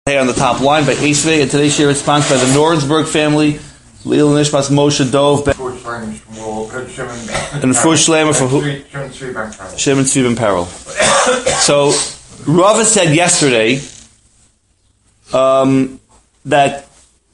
Here on the top line by Eisvei, and today's share is sponsored by the Norensberg family, Lil Nishmas Moshe Dov, and Fush Shlemer for Shimon Tzvi Peril. So, Rava said yesterday that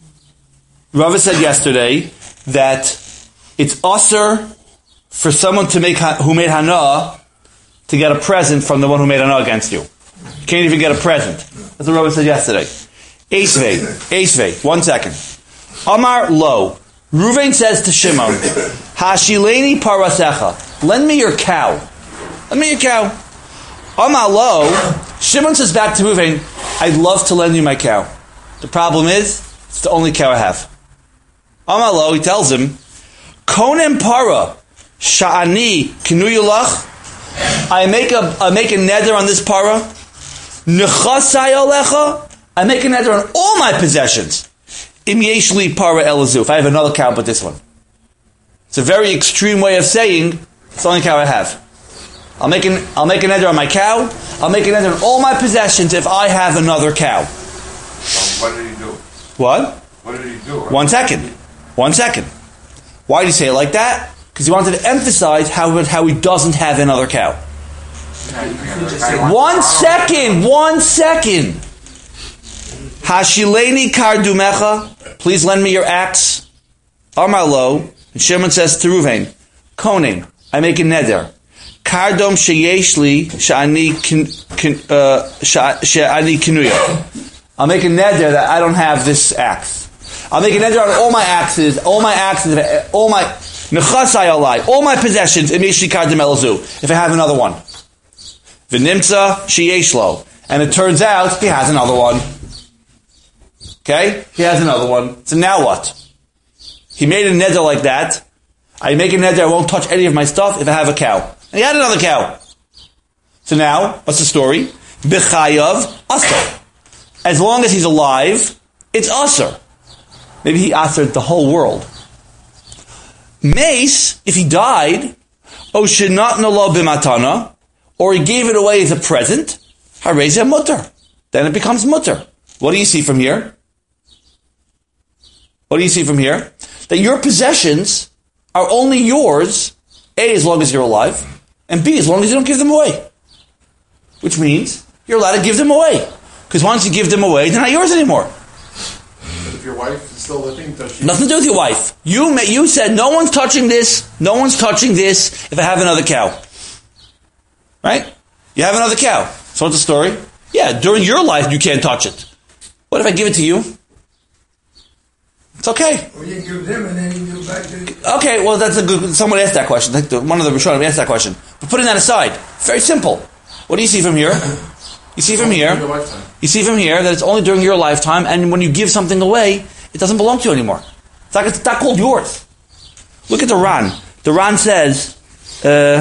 it's usher for someone to who made hana to get a present from the one who made hana against you. You can't even get a present. That's what Rava said yesterday. Eisvei, 1 second. Amar lo. Ruvain says to Shimon, Hashileni parasecha. Lend me your cow. Amar lo. Shimon says back to Ruvain, I'd love to lend you my cow. The problem is, it's the only cow I have. Amar lo, he tells him, Konem para, sha'ani kinuyulach. I make a neder on this para. Nechasai alecha. I make a neder on all my possessions. Im yeshli para elazu. If I have another cow but this one. It's a very extreme way of saying it's the only cow I have. I'll make a neder on my cow. I'll make a neder on all my possessions if I have another cow. What did he do? What? What did he do? 1 second. Why did he say it like that? Because he wanted to emphasize how he doesn't have another cow. 1 second. Hashileni kardumecha. Please lend me your axe. Amar lo. And Shimon says to Ruvain, Koning, I make a neder. Kardom sheyeshli sha'ani kinuya. I'll make a neder that I don't have this axe. I'll make a neder on all my axes, all my nechasai alai, all my possessions, im yeshli kardom elazu, if I have another one. V'nimtza sheyeshlo. And it turns out he has another one. Okay? He has another one. So now what? He made a neder like that. I make a neder, I won't touch any of my stuff if I have a cow. And he had another cow. So now, what's the story? B'chayav asar. As long as he's alive, it's asar. Maybe he asared the whole world. Mace, if he died, oshenatna lo b'matana, or he gave it away as a present, harezeh mutter. Then it becomes mutter. What do you see from here? That your possessions are only yours, A, as long as you're alive, and B, as long as you don't give them away. Which means you're allowed to give them away. Because once you give them away, they're not yours anymore. But if your wife is still living, does she... Nothing to do with your wife. You said, no one's touching this if I have another cow. Right? You have another cow. So what's the story? Yeah, during your life you can't touch it. What if I give it to you? It's okay. Or you give them and then you give back to... Okay, well that's a good... Someone asked that question. One of the Rishonim asked that question. But putting that aside, very simple. What do you see from here? You see from here that it's only during your lifetime, and when you give something away, it doesn't belong to you anymore. It's not called yours. Look at the Ran. The Ran says... The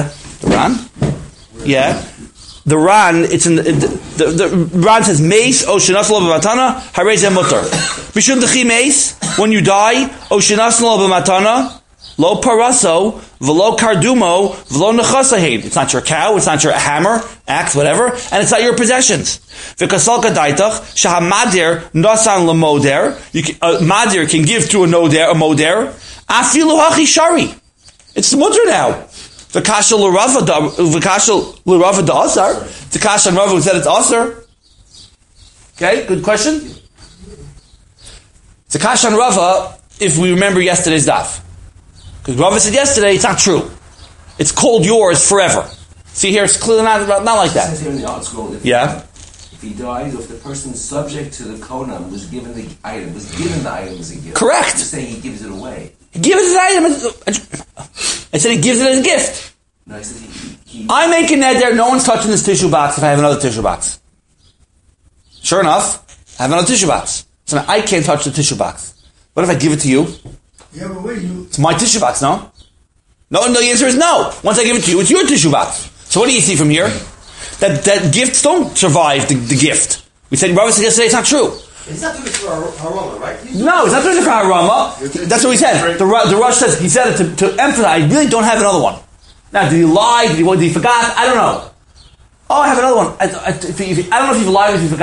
Ran, the Ran says, Meis, o shenas lo b'matana, harezeh mutter. Mishum dechi meis, when you die, o shenas lo b'matana, lo paraso, v'lo kardumo, v'lo nechasahed. It's not your cow, it's not your hammer, axe, whatever, and it's not your possessions. V'kasalka daitach, shahamadir nasan lemoder. Madir can give to a moder, afilu hachi shari. It's the mutter now. V'kasha l'rava da asar. It's a kasha and Rava who said it's asar. Okay, good question. It's a kasha and Rava if we remember yesterday's daf. Because Rava said yesterday it's not true. It's called yours forever. See here, it's clearly not like that. It says here in the article, if he dies, or if the person subject to the konam was given the item as a gift. Correct. You're saying he gives it away. He gives it as an item. I said he gives it as a gift. No, I said I make a neder, no one's touching this tissue box if I have another tissue box. Sure enough, I have another tissue box. So now I can't touch the tissue box. What if I give it to you? Yeah, but wait, It's my tissue box, no? No, the answer is no. Once I give it to you, it's your tissue box. So what do you see from here? That gifts don't survive the gift. We said, Rabbi said yesterday, it's not true. He's not doing it for Harama, right? No, he's not doing it for Harama. That's what he said. The Rosh says, he said it to emphasize, I really don't have another one. Now, did he lie? Did he forgot? I don't know. Oh, I have another one. I don't know if he lied or if he forgot.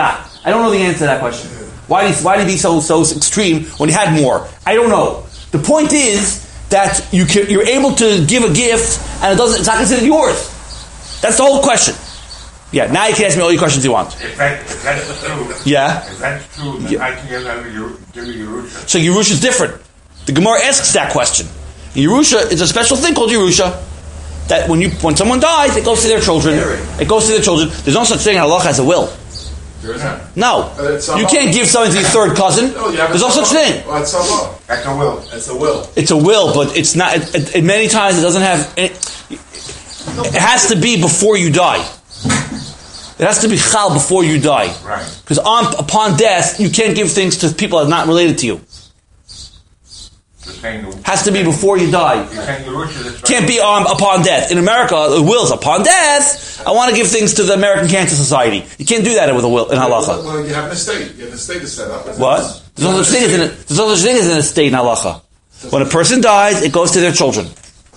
I don't know the answer to that question. Why did he be so extreme when he had more? I don't know. The point is that you're able to give a gift and it's not considered yours. That's the whole question. Yeah, now you can ask me all your questions you want. If that's true, Yeah. If that's true, then I can give a Yerusha. So Yerusha is different. The Gemara asks that question. Yerusha is a special thing called Yerusha. That when someone dies, it goes to their children. It goes to their children. There's no such thing in halacha as a will. There isn't. No. You can't give something to your third cousin. There's no such thing. Well, it's a will. That's a will. It's a will. It's a will, but it's not. It many times it doesn't have. It has to be before you die. It has to be chal before you die. Right. Because upon death, you can't give things to people that are not related to you. Has to be before you die. Can't be upon death. In America, the will's upon death. I want to give things to the American Cancer Society. You can't do that with a will in halacha. Well, you have an estate. You have an estate to set up. What? There's no such thing as an estate in halacha. When a person dies, it goes to their children.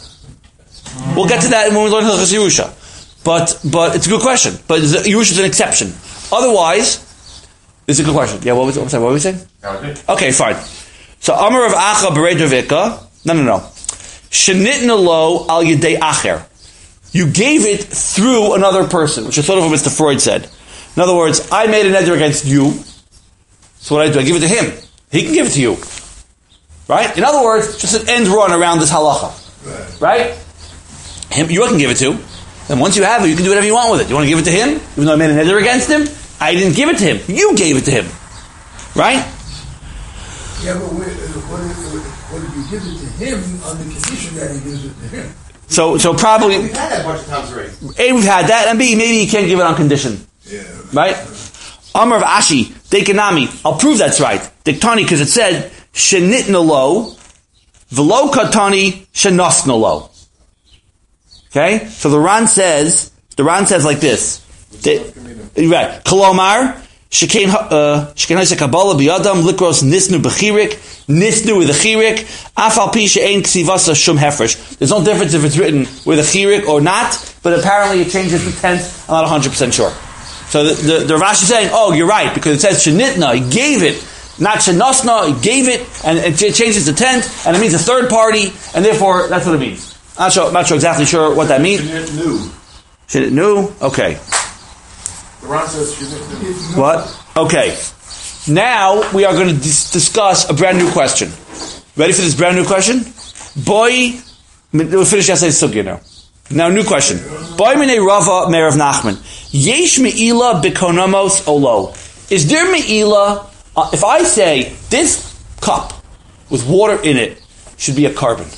We'll get to that when we learn Hilchos Yerusha. But it's a good question. But Yerusha is an exception. Otherwise, it's a good question. Yeah, what were we saying? Okay, fine. So Amar of Acha B'rei Dravika. No. Shenitna lo al yedei acher. You gave it through another person, which is sort of what Mr. Freud said. In other words, I made an neder against you. So what do? I give it to him. He can give it to you. Right? In other words, just an end run around this halacha. Right? You can give it to. And once you have it, you can do whatever you want with it. You want to give it to him? Even though I made a neder against him? I didn't give it to him. You gave it to him. Right? Yeah, but what if you give it to him on the condition that he gives it to him? So probably We've had that a bunch of times already. A, we've had that, and B, maybe you can't give it on condition. Yeah. Right? Amar of Ashi, Dekanami. I'll prove that's right. Diktani, because it said, Shenitna lo, v'lo katani, shenosna lo. Okay? So the Ran says like this. Right. Kolomar, Shekain Ha'isa Kabbalah b'yadam likros nisnu b'chirik, nisnu with a chirik, afal pi she'ein ksivasa shum hefresh. There's no difference if it's written with a chirik or not, but apparently it changes the tense. I'm not 100% sure. So the Rashi is saying, oh, you're right, because it says shenitna, he gave it, not shenosna, he gave it, and it changes the tense, and it means a third party, and therefore that's what it means. I'm not sure exactly sure what that means. Shenitnu? Okay. The Ron says Shenitnu. What? Okay. Now we are going to discuss a brand new question. Ready for this brand new question? Boy, we'll finish yesterday's sugya now. Now, new question. Boy minei Rava Meir of Nachman. Yesh me'ila b'konamos olo. Is there me'ila, if I say this cup with water in it should be a carbon.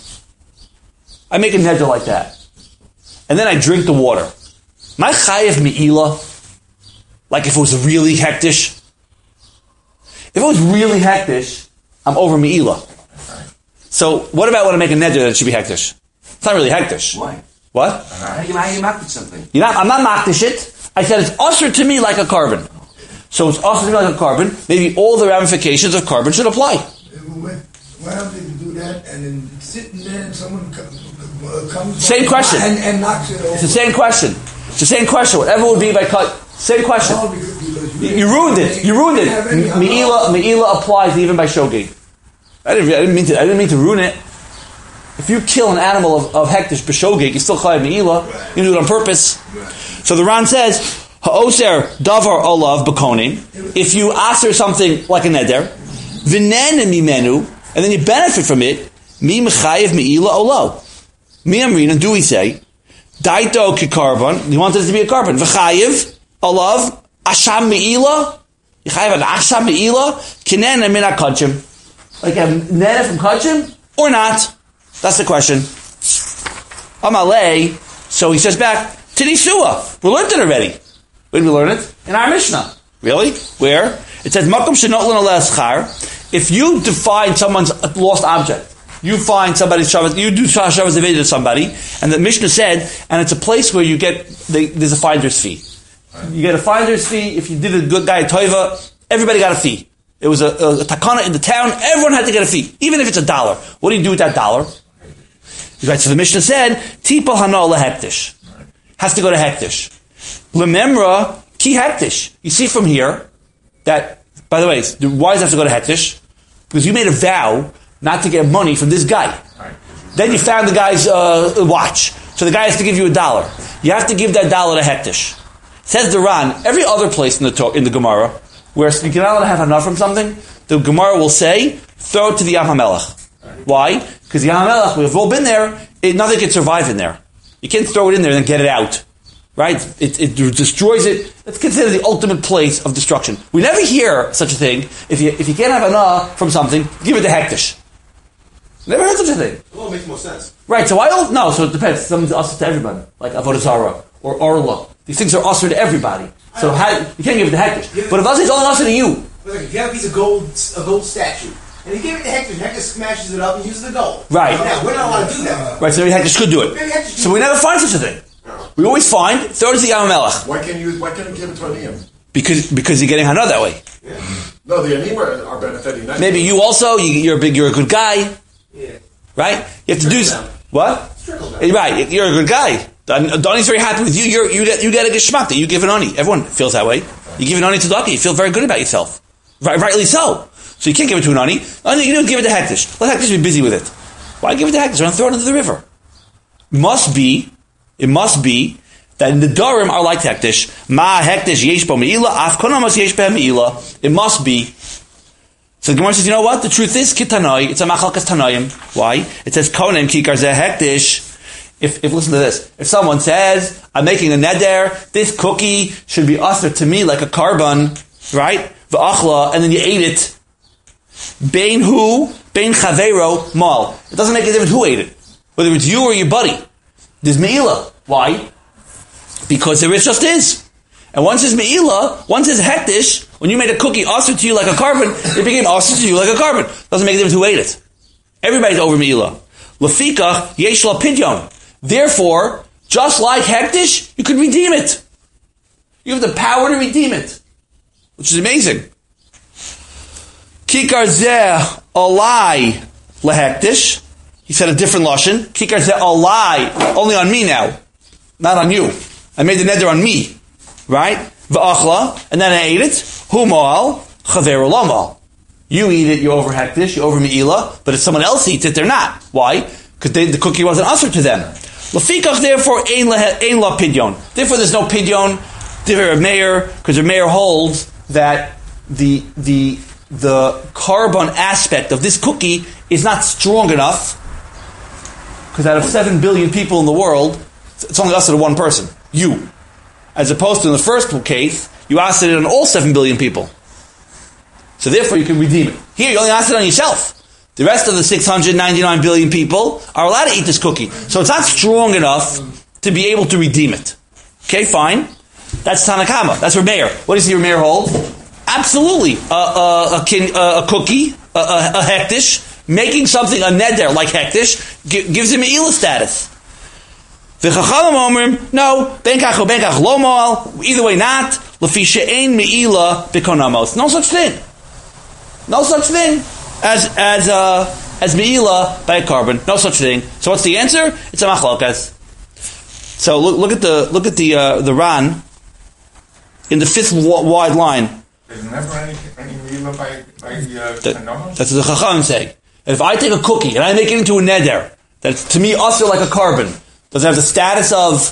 I make a neder like that. And then I drink the water. Am I chayev me'ila? Like if it was really hektish? If it was really hektish, I'm over me'ila. So what about when I make a neder that it should be hektish? It's not really hektish. Why? What? How you makdish something? I'm not makdish it. I said it's usher to me like a carbon. So it's usher to me like a carbon. Maybe all the ramifications of carbon should apply. Why don't they do that and then sitting there and someone comes Same question. And knocks it over? It's the same question. It's the same question. Whatever would be by cut. Same question. No, because You ruined it. You ruined it. Me'ila applies even by shogeg. I didn't mean to ruin it. If you kill an animal of hektish b'shogeg, you still chayav me'ila. You do it on purpose. So the Ran says, ha'oser davar olav b'konin. If you aser something like a neder, v'nen mimenu, and then you benefit from it, mi mechayev me'ila olo. Mi amrina, do we say, daito kikarbon, you want it to be a carbon, v'chayev olav asham me'ila, you chayev an asham me'ila, kinen and min ha'kachim. Like a neder from kachim, or not? That's the question. Amalei. So he says back, Tidisua. We learned it already. When did we learn it? In our Mishnah. Really? Where? It says, Makom shenotlan aleh. If you define someone's lost object, you find somebody's Shabbos, you do Shabbos Aveda to somebody, and the Mishnah said, and it's a place where you get, there's a finder's fee. You get a finder's fee. If you did a good guy a toiva, everybody got a fee. It was a takana in the town, everyone had to get a fee, even if it's $1. What do you do with that $1? Right, so the Mishnah said, Tipa hana lehektish. Has to go to hektish. Lememra ki hektish. You see from here that, by the way, why does it have to go to Hektish? Because you made a vow not to get money from this guy. Right. Then you found the guy's watch. So the guy has to give you $1. You have to give that $1 to Hektish. Says the Ran, every other place in the Gemara, where you're not allowed to have enough from something, the Gemara will say, throw it to the Yam HaMelech. Why? Because the Yam HaMelech, we've all been there, nothing can survive in there. You can't throw it in there and then get it out. Right? It destroys it. That's considered the ultimate place of destruction. We never hear such a thing. If you can't have enough from something, give it to Hektish. Never heard such a thing. Well, it makes more sense. Right, so so it depends. Something's usher to everybody, like Avodah Zarah or Orla. These things are usher to everybody. So you can't give it to Hektish. But if it's only usher to you. If you have a piece of gold, a gold statue, and you give it to Hektish smashes it up and uses the gold. Right. Now, we're not allowed to do that. Right, so maybe Hektish could do it. So we never find such a thing. We always find, throw it to the Yam HaMelech. Why can't you give it to an Aniyim? Because you're getting Hana that way. Yeah. No, the Aniyim are benefiting. Maybe you also, you're a good guy. Yeah. Right? You have to do what? Right, you're a good guy. Donnie's very happy with you. You get a geschmack that you give an ani. Everyone feels that way. You give an ani to Ducky, you feel very good about yourself. Rightly so. So you can't give it to an ani. You don't give it to Hektish. Let Hektish be busy with it. Why give it to Hektish? Don't throw it into the river. It must be that in the Dorim are like Hektish. Ma Hektish yesh bo meila, af konamas yesh bo meila. It must be. So the Gemara says, you know what? The truth is, Kitanoi, it's a machalkas Tanoim. Why? It says, Konem kikar zeh Hektish. If listen to this. If someone says, I'm making a neder, this cookie should be usher to me like a carbon, right? V'achla, and then you ate it. Bein hu, bein chavero, mal. It doesn't make a difference who ate it. Whether it's you or your buddy. There's me'ilah. Why? Because there is. And once there's me'ilah, once there's hektish, when you made a cookie usher to you like a carbon, it became usher to you like a carbon. Doesn't make a difference who ate it. Everybody's over me'ilah. Lefika, yesh la pidyon. Therefore, just like hektish, you could redeem it. You have the power to redeem it. Which is amazing. Kikar zeh alai lehektish. He said a different lashon. Kikar zeh alai, only on me now. Not on you. I made the neder on me. Right? V'achla, and then I ate it. Humal, chaveru lomal. You eat it, you're over hektish, you're over me'ilah, but if someone else eats it, they're not. Why? Because the cookie wasn't usher to them. Lafikach, therefore, ein la pidyon. Therefore, there's no pidyon. Different mayor, because the mayor holds that the carbon aspect of this cookie is not strong enough. Because out of 7 billion people in the world, it's only usher to one person, you. As opposed to in the first case, you ushered it on all 7 billion people. So therefore, you can redeem it. Here, you only ushered it on yourself. The rest of the 699 billion people are allowed to eat this cookie. So it's not strong enough to be able to redeem it. Okay, fine. That's Tanakama. That's Meir. What does your Meir hold? Absolutely. A cookie, a hektish, making something a neder like hektish, gives him an ila status. The Chachamim omrim, no, benkach or benkach lomal, either way not, lefi she'ein me'ila b'konamos. No such thing. No such thing as me'ila by a carbon. No such thing. So what's the answer? It's a machlokas. So look at the Ran in the fifth wide line. There's never any me'ila by konamos? That's what the Chachamim say. And if I take a cookie and I make it into a neder, that's to me also like a carbon. Does it have the status of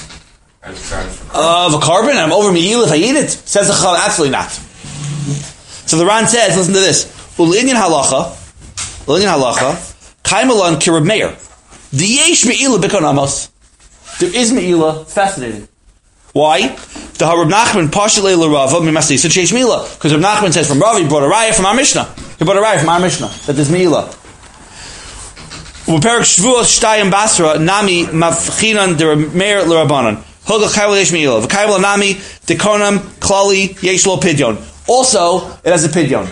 a carbon? I'm over me'il if I eat it? Says the Chacham, absolutely not. So the Ran says, listen to this. U'linyan halacha, kaimalan kirab meir. Diyesh me'ila b'konamos. There is me'ila. It's fascinating. Why? The Rab Nachman pashalei l'Rava mimasli sheish me'ila. Because Rab Nachman says from Rav, he brought a raya from our Mishnah. That there's me'ila. U'perak shvuos shtayim basra nami mavchinan der meir l'Rabbanan. Hoga chayvel yesh me'ila. V'chayvel nami dekonam klali yesh lo pidyon. Also, it has a pidyon.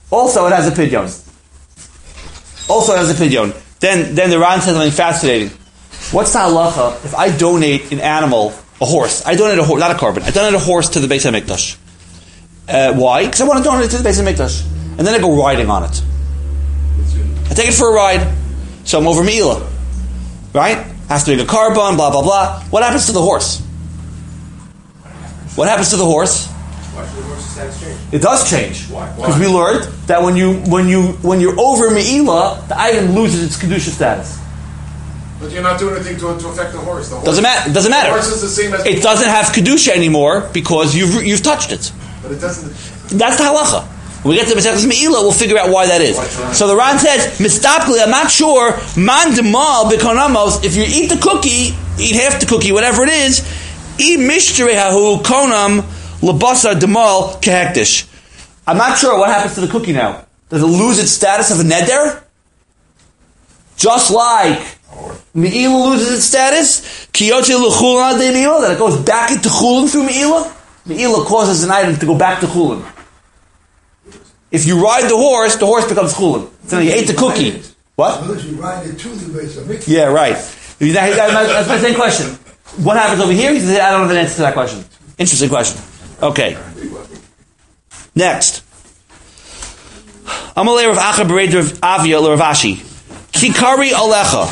Then the Ran says something fascinating. What's the halacha if I donate an animal, a horse? I donate a horse, not a carbon. I donate a horse to the Beis HaMikdash. Why? Because I want to donate it to the Beis HaMikdash. And then I go riding on it. I take it for a ride. So I'm over me'ila. Right? Has to be a carbon, blah, blah, blah. What happens to the horse? Why should the horse's status change? It does change. Why? Because we learned that when you're over Me'ilah, the item loses its Kedusha status. But you're not doing anything to affect the horse. Doesn't matter. It doesn't matter. The horse is the same as... It doesn't have Kedusha anymore because you've touched it. But it doesn't... That's the halacha. When we get to Masechtas Me'ilah, we'll figure out why that is. So the Ran says, Mistapli, I'm not sure, man demal bekonamos, if you eat the cookie, eat half the cookie, whatever it is, eat mishtere hahu konam labasar demal kehektish. I'm not sure what happens to the cookie now. Does it lose its status of a neder? Just like Me'ilah loses its status, Kiyote l'chulin de Me'ilah, that it goes back into chulin through Me'ilah. Me'ilah causes an item to go back to chulin. If you ride the horse becomes chulin. So you ate the cookie. What? Unless you ride it to the base of mikvah. Yeah, right. That's my same question. What happens over here? He says, I don't have an answer to that question. Interesting question. Okay. Next. Amalei Rav Acha Bered Rav Avia Rav Ashi. Kikari Alecha.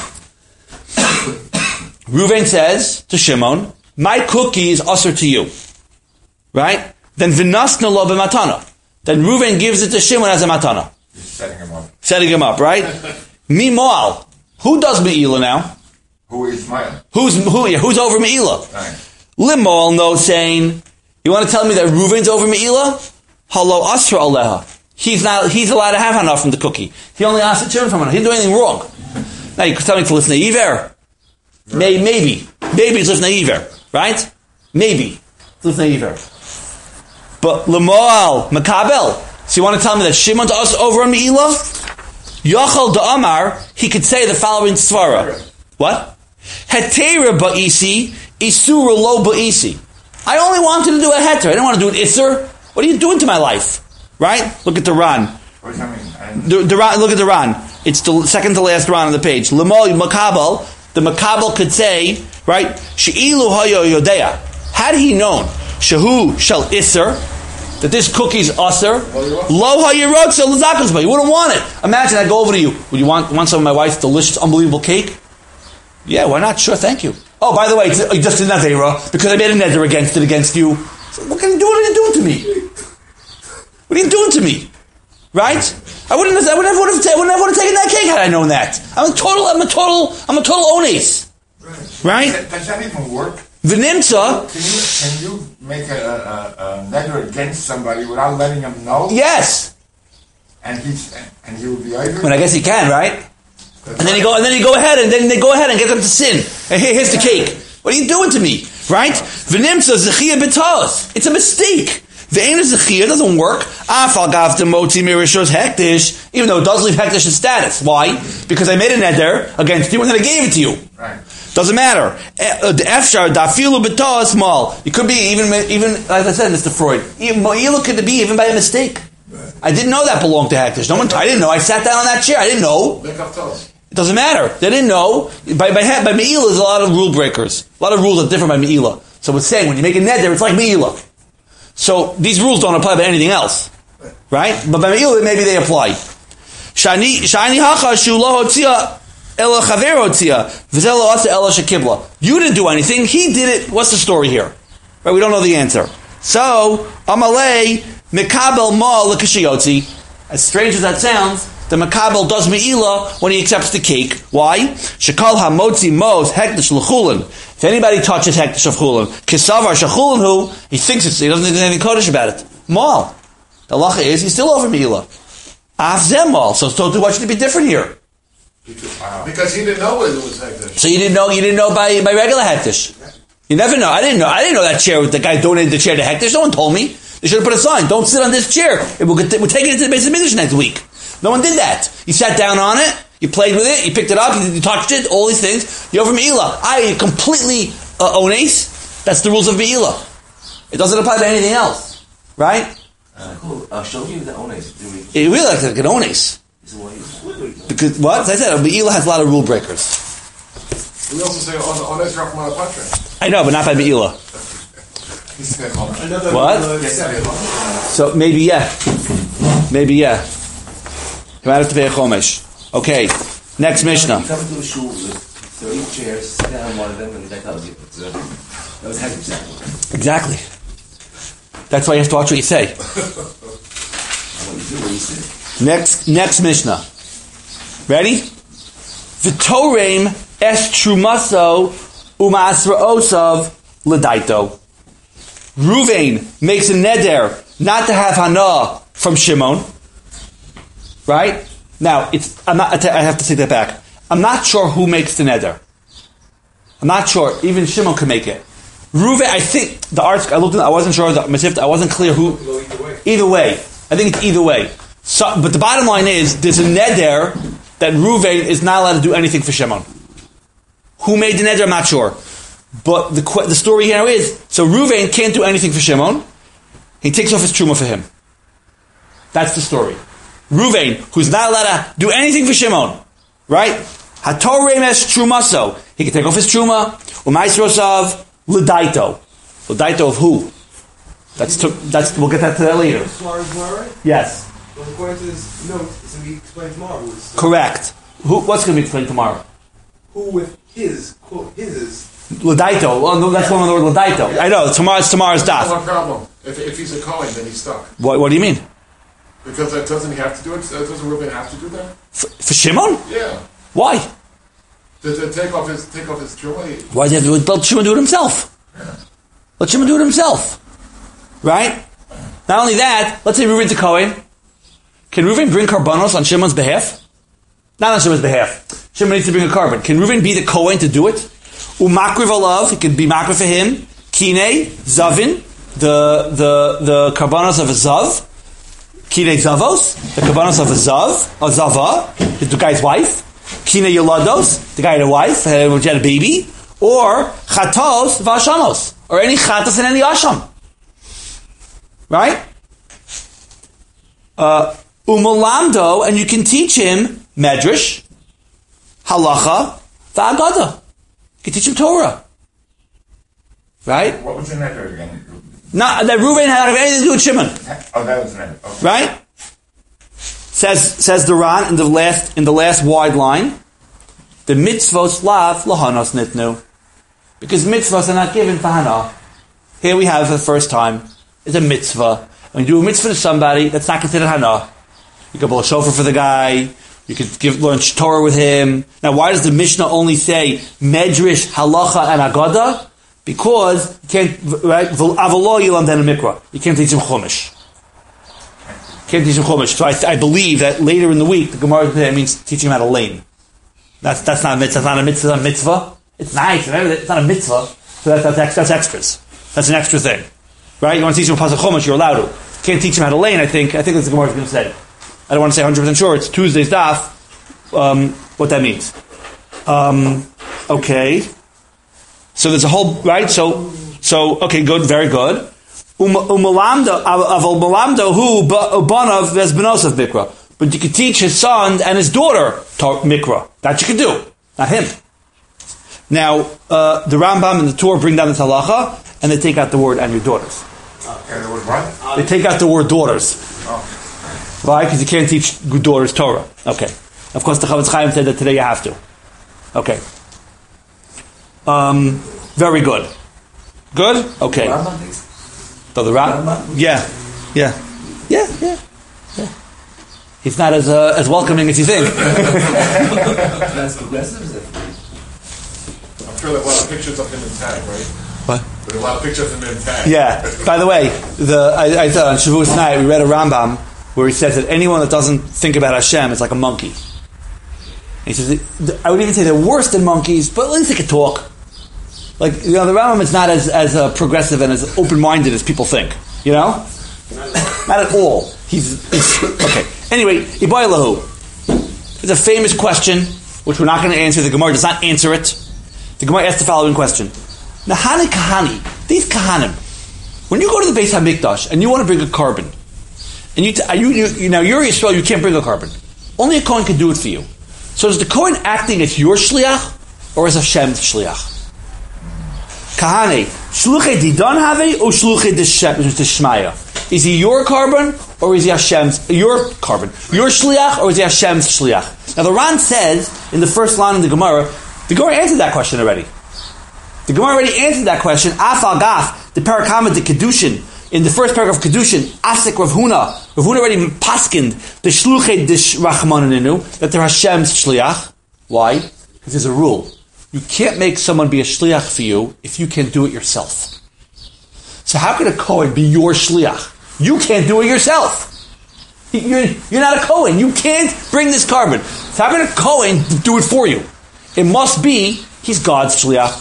Reuven says to Shimon, my cookie is usher to you. Right? Then Vinasna lo b'matana. Then Reuven gives it to Shimon as a matana. He's setting him up. Setting him up, right? Meanwhile, who does Me'ilah now? Who is mine? Who's over Me'ilah? Right. Limal knows saying, you want to tell me that Reuven's over Me'ilah? Halo Asra Aleha. He's allowed to have Hana from the cookie. He only asked to turn from Hana. He didn't do anything wrong. Now you could tell me to listen to Iver. Maybe it's listen to Iver, right? Maybe it's listen to Iver. But Lemoal Makabel. So you want to tell me that Shimon to us over on Me'ilah? Yochel de Amar, he could say the following svara. What? Hetera ba'isi, isura lo ba'isi. I only wanted to do a heter. I didn't want to do an isur. What are you doing to my life? Right? Look at the Ran. What does that mean? The Ran. Look at the Ran. It's the second to last Ran on the page. Lemoal Makabel. The Makabel could say, right? She'ilu hayo yodea. Had he known, shehu shall isur, that this cookie's usher, lo hayirot shel zakas, but you wouldn't want it. Imagine I go over to you. Would you want some of my wife's delicious, unbelievable cake? Yeah, why not? Sure, thank you. Oh, by the way, you just did Nazera because I made a neder against you. So what are you doing to me? What are you doing to me? Right? I would never would have taken that cake had I known that. I'm a total ones. Right? Does that even work? V'nimtza. Can you make a neder against somebody without letting him know? Yes. And he will be angry? Well, I guess he can, right? And then you go ahead and get them to sin. And here's the cake. What are you doing to me? Right? V'nimtza zechiyah b'taos. It's a mistake. The ain of zechiyah doesn't work. Afal gav demoti mirishos hektish, even though it does leave hektish's status. Why? Because I made a neder against you and then I gave it to you. Right. Doesn't matter. The efshar dafilu b'taos small. It could be even like I said, Mr. Freud. Mo'ilah could be even by a mistake. I didn't know that belonged to hektish. I didn't know. I sat down on that chair. I didn't know. Make up toes. It doesn't matter. They didn't know. By Me'ilah, there's a lot of rule breakers. A lot of rules are different by Me'ilah. So it's saying when you make a neder, it's like Me'ilah. So these rules don't apply by anything else, right? But by Me'ilah, maybe they apply. Shani hacha shu lo hotzia ela chaver hotzia v'zelo asa ela shekibla. You didn't do anything. He did it. What's the story here? Right? We don't know the answer. So Amalei mikabel ma lekashiyotzi. As strange as that sounds, the makabel does Me'ilah when he accepts the cake. Why? Shekal hamotzi mos hektish l'chulin. If anybody touches hektish of chulin, kisavar shechulin hu, he thinks he doesn't think there's anything kodesh about it. Mal. The halacha is he's still over Me'ilah. Af zem mal. So what should be different here? Because he didn't know it was hektish. So you didn't know by regular hektish. You never know. I didn't know that chair. The guy donated the chair to hektish. No one told me. They should have put a sign. Don't sit on this chair. We're taking it to the base of Midrash next week. No one did that. You sat down on it. You played with it. You picked it up. You touched it. All these things. You're over Me'ilah. I completely ones. That's the rules of Me'ilah. It doesn't apply to anything else, right? Cool. I'll show you the ones. It really looks like an ones. Because what? As I said, Me'ilah has a lot of rule breakers. We also say ones Rachmana Patra. I know, but not by Me'ilah. What? So maybe yeah. You might have to pay a chomesh. Okay, next Mishnah. You come into a shul with 30 chairs, sit down on one of them, and the guy tells you. That was hektish. Exactly. That's why you have to watch what you say. Next Mishnah. Ready? V'torem es trumaso u'ma'asra'osav l'daito. Ruvain makes a neder not to have hana from Shimon. Right? Now, I have to take that back. I'm not sure who makes the neder. I'm not sure. Even Shimon can make it. Ruvain, I think the arts. I looked at. I wasn't sure. I wasn't clear who. Either way, I think it's either way. So, but the bottom line is, there's a neder that Ruvain is not allowed to do anything for Shimon. Who made the neder? I'm not sure. But the story here is, so Ruvain can't do anything for Shimon. He takes off his truma for him. That's the story. Ruvain, who's not allowed to do anything for Shimon, right? Hatorem es trumaso. He can take off his truma. U'maisrosav l'daito. L'daito of who? That's we'll get that to that later. Yes. Well, according to this note, it's going to be explained tomorrow. Correct. What's going to be explained tomorrow? Who with his, quote, his is... L'daito. Well, no, that's one of the word l'daito. Yeah. I know. Tomorrow's daf. No problem. If he's a Kohen, then he's stuck. What do you mean? Because doesn't he have to do it? Doesn't Reuben have to do that? For Shimon? Yeah. Why? To take off his truma. Why does he have to do it? Let Shimon do it himself. Yeah. Let Shimon do it himself. Right? Not only that, let's say Reuben's a Kohen. Can Reuben bring karbanos on Shimon's behalf? Not on Shimon's behalf. Shimon needs to bring a carbon. Can Reuben be the Kohen to do it? Umakriv alav, it can be makriv for him. Kine, zavin, the karbanos of a zav. Kine zavos, the karbanos of a zava, the guy's wife. Kine yolados, the guy had a wife, which had a baby. Or chatos v'ashamos, or any chatos and any asham. Right? Umalamdo, and you can teach him medrash, halacha, v'agada. You can teach him Torah. Right? What was the neder again? Not that Reuben had anything to do with Shimon. Oh, that was the neder. Okay. Right? Says the Ran in the last wide line, the mitzvos lav lahanos nitnu, because mitzvos are not given for hana. Here we have for the first time is a mitzvah. When you do a mitzvah to somebody, that's not considered hana. You can blow a shofar for the guy. You could learn Torah with him. Now, why does the Mishnah only say medrash, halacha, and agada? Because you can't, right? Avalo yilam den mikra. You can't teach him chumash. So I believe that later in the week, the Gemara means teaching him how to lane. That's not a mitzvah. That's not a mitzvah. It's a mitzvah. It's nice. It's not a mitzvah. So that's extras. That's an extra thing, right? You want to teach him pasuk chumash, you're allowed to. You can't teach him how to lane. I think that's what the Gemara is going to say. I don't want to say 100% sure. It's Tuesday's daf. What that means. Okay. So there's a whole, right? So okay, good, very good. Umalamdo hu banav vesbenosav mikra. But you could teach his son and his daughter mikra. That you could do, not him. Now, the Rambam and the Torah bring down the halacha, and they take out the word and your daughters. And the word what? They take out the word daughters. Oh. Why? Because you can't teach daughters Torah. Okay. Of course, the Chavetz Chaim said that today you have to. Okay. Very good. Good? Okay. So the Rambam? Yeah. He's not as welcoming as you think. That's progressive. I'm sure there are a lot of pictures of him in tag, right? What? There are a lot of pictures of him in tag. Yeah. By the way, I thought on Shavuos night we read a Rambam where he says that anyone that doesn't think about Hashem is like a monkey. And he says, I would even say they're worse than monkeys, but at least they can talk. Like, the Rambam is not as progressive and as open-minded as people think. You know? Not at all. He's okay. Anyway, Ibai Lahu. It's a famous question, which we're not going to answer. The Gemara does not answer it. The Gemara asks the following question. Nahani Kahani, these Kahanim, when you go to the Beis HaMikdash and you want to bring a carbon, and you're Yisrael, you can't bring a carbon. Only a Kohen can do it for you. So is the Kohen acting as your shliach or as Hashem's shliach? Kahane, shluchei didon have or shluchei dishmaya? Is he your carbon or is he Hashem's your carbon? Your shliach or is he Hashem's shliach? Now the Ran says in the first line of the Gemara answered that question already. The Gemara already answered that question. Afal gaf the parakama de kedushin in the first paragraph of Kedushin, Asik Rav Huna already paskind the shluchei dish rachmaninu that they're Hashem's shliach. Why? Because there's a rule. You can't make someone be a shliach for you if you can't do it yourself. So how can a Kohen be your shliach? You can't do it yourself. You're not a Kohen. You can't bring this carbon. So how can a Kohen do it for you? It must be he's God's shliach.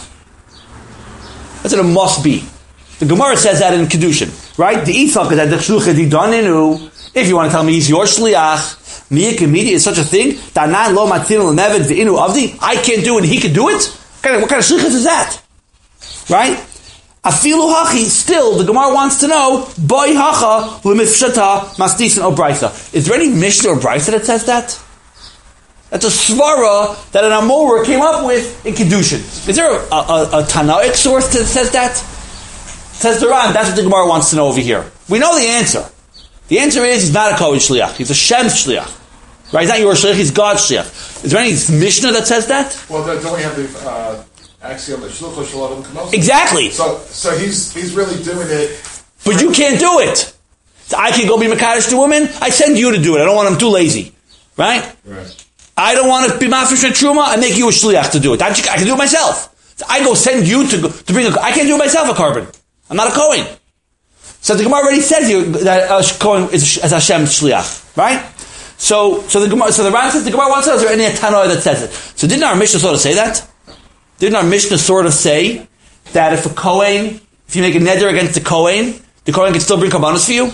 That's what it must be. The Gemara says that in Kedushin, right? The Yitzchak is that the shluchei didoninu. If you want to tell me he's your shliach, miyik is such a thing. Danan lo matinu lenevet ve'inu avdi. I can't do it, and he can do it. What kind of shlichus is that? Right? Afilu hachi. Still, the Gemara wants to know boy hacha lemifshata masnisin o brisa. Is there any Mishnah or brisa that says that? That's a svara that an Amorah came up with in Kedushin. Is there a Tanaic source that says that? Says the Ran, that's what the Gemara wants to know over here. We know the answer. The answer is he's not a Kohen Shliach. He's a Shem Shliach. Right? He's not your Shliach, he's God's Shliach. Is there any Mishnah that says that? Well, don't we have the axiom that Shlucho Shalom Kamos? Exactly. So he's really doing it. But you can't do it. So I can go be Mekadosh to women. I send you to do it. I don't want him too lazy. Right? Right. I don't want to be Mafresh and Truma. I make you a Shliach to do it. I can do it myself. So I go send you to bring I can't do it myself a carbon. I'm not a Kohen. So the Gemara already says here that a Kohen is as Hashem's shliach, right? So the Ran says the Gemara wants to know, is there any Tanoi that says it? So didn't our Mishnah sort of say that? Didn't our Mishnah sort of say that if a Kohen, if you make a neder against the Kohen can still bring karbanos for you?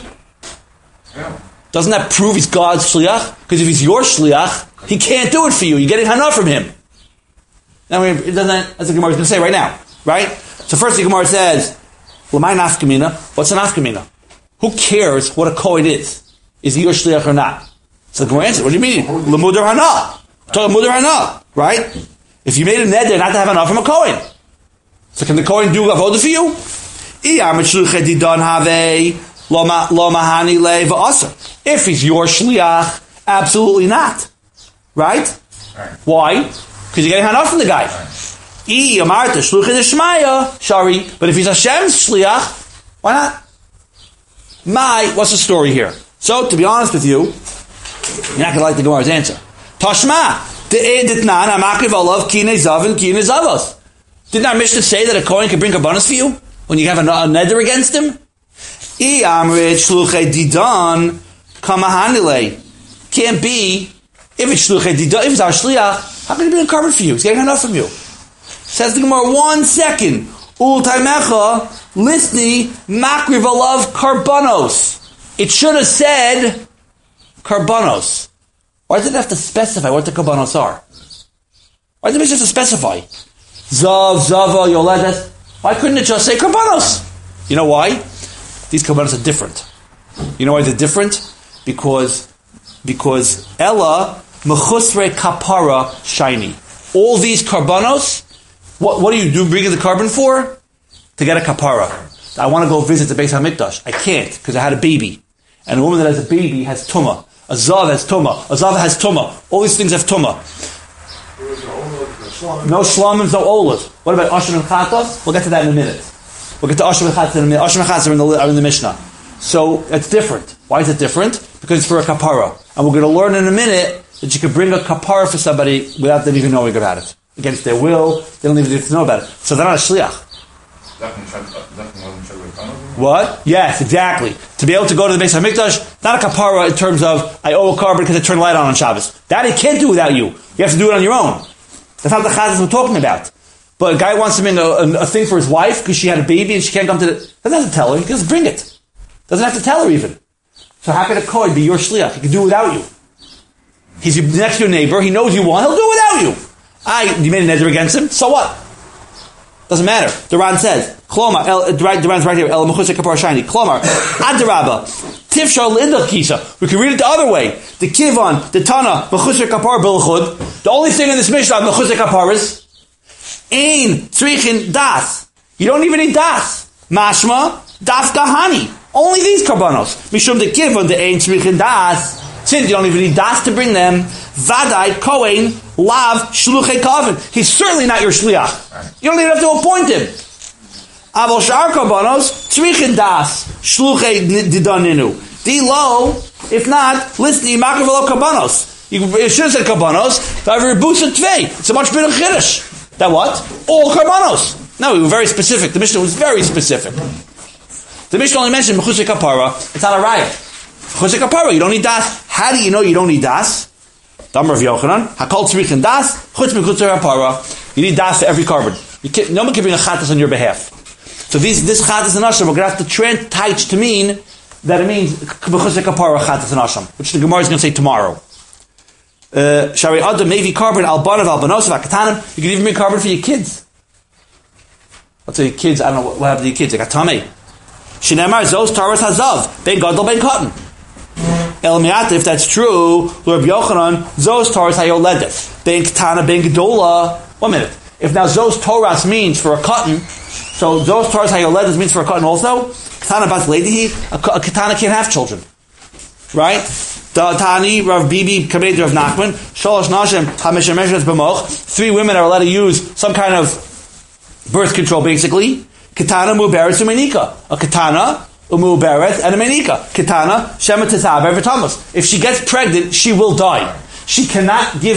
Yeah. Doesn't that prove he's God's shliach? Because if he's your shliach, he can't do it for you. You're getting hana from him. Now, it doesn't. That's what the Gemara is going to say right now, right? So first the Gemara says, L'may nafkamina. What's an nafkamina? Who cares what a Kohen is? Is he your shliach or not? So the Gemara answers, what do you mean? L'mudar hana. Talking mudar hana, right? If you made a neder not to have enough from a Kohen, so can the Kohen do avodah for you? If he's your shliach, absolutely not. Right? Why? Because you're getting hana from the guy. But if he's Hashem's shliach, why not? What's the story here? So, to be honest with you, you're not going to like the Gemara's answer. Tashma, didn't our Mishnah say that a Kohen can bring karbanos for you when you have a neder against him? Can't be. If it's shluchei didan, if it's our shliach, how can he bring a carbon for you? He's getting enough from you. Says the Gemara, 1 second. Ul taimecha lisni makriv alav karbanos. It should have said karbanos. Why did it have to specify what the karbanos are? Why did it have to specify? Zav, zava, yoledet. Why couldn't it just say karbanos? You know why? These karbanos are different. You know why they're different? Because Ella mechusre kapara shiny. All these karbanos, what do you do? Bring the carbon for? To get a kapara. I want to go visit the Beis HaMikdash. I can't because I had a baby, and a woman that has a baby has tumah. A zav has tumah. A zav has tumah. All these things have tumah. No shlamim, no olas. What about Ashur and Chatos? We'll get to that in a minute. We'll get to Ashur and Chatos in a minute. Ashur and Chatos are in the Mishnah. So it's different. Why is it different? Because it's for a kapara. And we're going to learn in a minute that you can bring a kapara for somebody without them even knowing about it. Against their will, they don't even need to know about it. So they're not a shliach. What? Yes, exactly. To be able to go to the Beis HaMikdash, not a kapara in terms of, I owe a carbon because I turned the light on Shabbos. That he can't do without you. You have to do it on your own. That's not the chazas we're talking about. But a guy wants to bring a thing for his wife because she had a baby and she can't come to the... Doesn't have to tell her. He can just bring it. Doesn't have to tell her even. So how can a Kohen be your shliach? He can do it without you. He's next to your neighbor. He knows you want. He'll do it without you. You made a neder against him. So what? Doesn't matter. The Ran says, Klomar, the Ran's right here, El Mechusek Kapar Shiny. Klomar, Adarabba, Tifshar Lindach Kisa. We can read it the other way. The Kivan, the Tana, Mechusek Kapar Bilchud. The only thing in this Mishnah of Mechusek Kapar is, Ein Tzrichin Das. You don't even need Das. Mashma, Das Gahani. Only these karbanos. Mishum the Kivan, the Ein Tzrichin Das. Since you don't even need Das to bring them, Vadai, Kohen, Lav, Shluchei Kavin. He's certainly not your shliach. You don't even have to appoint him. Aval shar karbanos tzrichin das shluchei didaninu. Lo, if not, listen, you makar v'lo karbanos. You should have said karbanos. However, busa tvei. It's a much better chiddush. That what? All karbanos. No, we were very specific. The Mishnah was very specific. The Mishnah only mentioned mechusei kapara. It's not a raya. Mechusei kapara, you don't need das. How do you know you don't need das? Damar of Yochanan, hakol tzrichin das, chutz mechusei kapara. You need das for every carbon. No one can bring a chatas on your behalf. So this chatas and asham, we're going to have to teach to mean that it means mechusei kapara chatas and asham, which the Gemara is going to say tomorrow. Shari adam maybe carbon albanav albanosav akatanim. You can even bring carbon for your kids. Let's say your kids. I don't know what happened to your kids. They got tamei. Shinemar zos taras hazav ben gadol ben cotton. El miata, if that's true, Rabbi Yochanan zos taras hayoledet ben katana ben gedola. 1 minute. If now zos taras means for a cotton, so zos taras hayoledet means for a cotton also. Katana bas lady, a katana can't have children, right? Tani, Rav Bibi, Kabed, Rav Nachman, Shalosh Nashim, Hamisha Meshach B'moch. 3 women are allowed to use some kind of birth control, basically. Katana, Mu'beret, Umenika. A katana, a Mu'beret, and a Menika. Katana, Shema Tezaber, V'Tamas. If she gets pregnant, she will die. She cannot give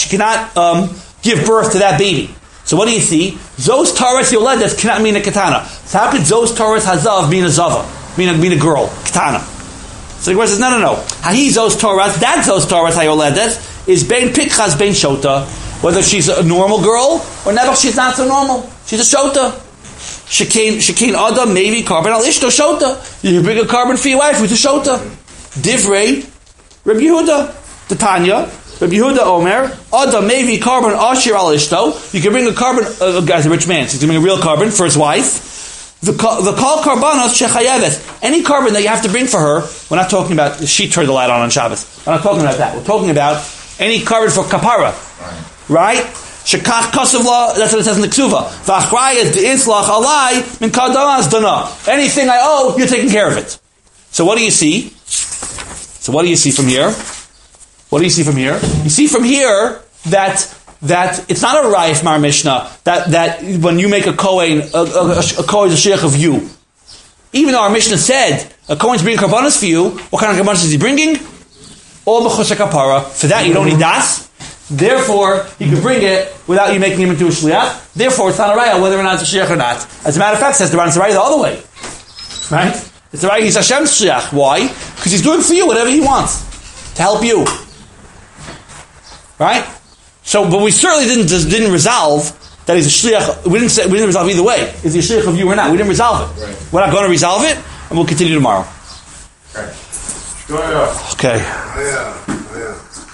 birth to that baby. So what do you see? Zos Taras Yoledes cannot mean a katana. So how could Zos Taras Hazav mean a zava? Mean a girl? Katana. So the Gemara says, no. Hahi zos Torah, that zos Torah hayoledet is bein pikchas bein shota. Whether she's a normal girl or never she's not so normal. She's a shota. Shekein adam maybe carbon al ishto shota. You can bring a carbon for your wife with a shota. Divrei Rabbi Yehuda, the Tanya. Rabbi Yehuda Omer adam maybe carbon ashir al ishto. You can bring a carbon. Guy's a rich man, so he's going to bring a real carbon for his wife. The kol karbanos shechayevet. Any carbon that you have to bring for her, we're not talking about, she turned the light on Shabbos. We're not talking about that. We're talking about any carbon for kapara. Right? Shekach kosav la, that's what it says in the Ksuva. V'achrayet de'inslach alai min kardamas dana. Anything I owe, you're taking care of it. So what do you see? From here? You see from here that it's not a Raif Mar Mishnah that when you make a Kohen, a Kohen is a sheikh of you. Even though our Mishnah said a Kohen's bringing karbanos for you, what kind of karbanos is he bringing? All b'chusha kapara. For that you don't need das. Therefore, he could bring it without you making him into a shliach. Therefore, it's not a raya whether or not it's a sheikh or not. As a matter of fact, says the Ran, it's a raya the other way. Right? It's a raya, he's Hashem's shliach. Why? Because he's doing for you whatever he wants to help you. Right? So, but we certainly didn't resolve that he's a shliach. We didn't resolve either way. Is he a shliach of you or not? We didn't resolve it. Right. We're not going to resolve it, and we'll continue tomorrow. Okay. Okay. Yeah.